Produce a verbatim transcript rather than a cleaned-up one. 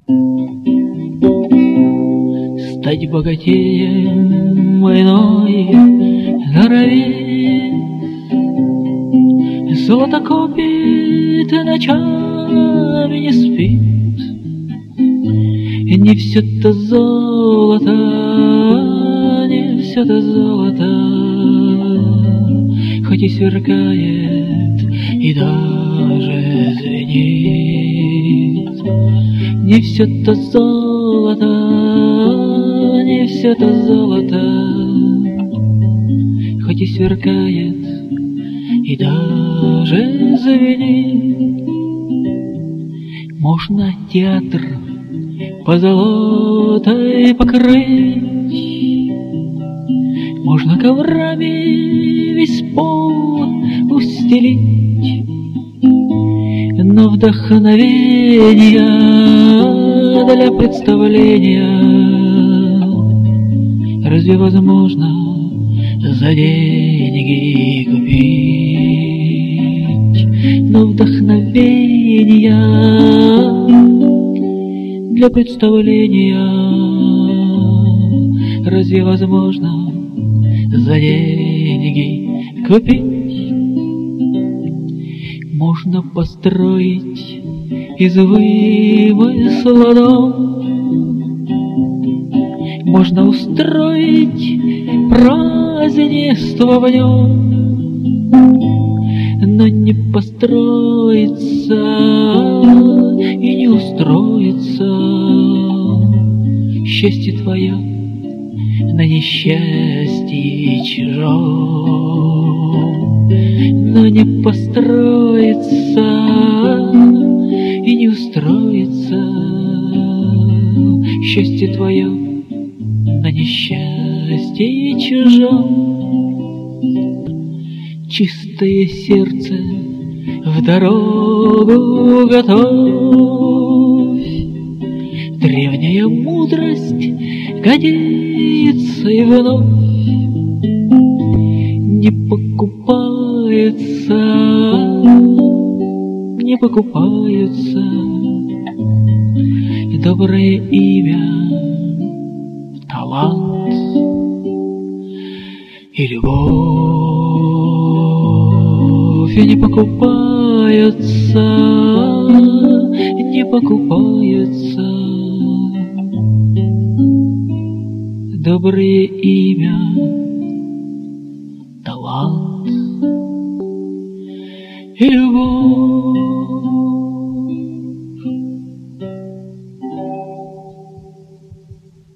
Стать богатеем войной норовит, золото копит, ночами не спит. И не все-то золото, не все-то золото, хоть и сверкает, и даже звенит. Не все-то золото, не все-то золото, хоть и сверкает, и даже звенит. Можно театр позолотой покрыть, можно коврами весь пол устелить, но вдохновения для представления разве возможно за деньги купить? Но вдохновения для представления разве возможно за деньги купить? Можно построить из вымысла дом, можно устроить празднество в нем, но не построится и не устроится счастье твое на несчастье чужом. Но не построится и не устроится счастье твое на несчастье чужом. Чистое сердце в дорогу готовь, древняя мудрость годится и вновь. Не покупается, не покупается доброе имя, талант и любовь. Не покупается, не покупается доброе имя, талант и любовь.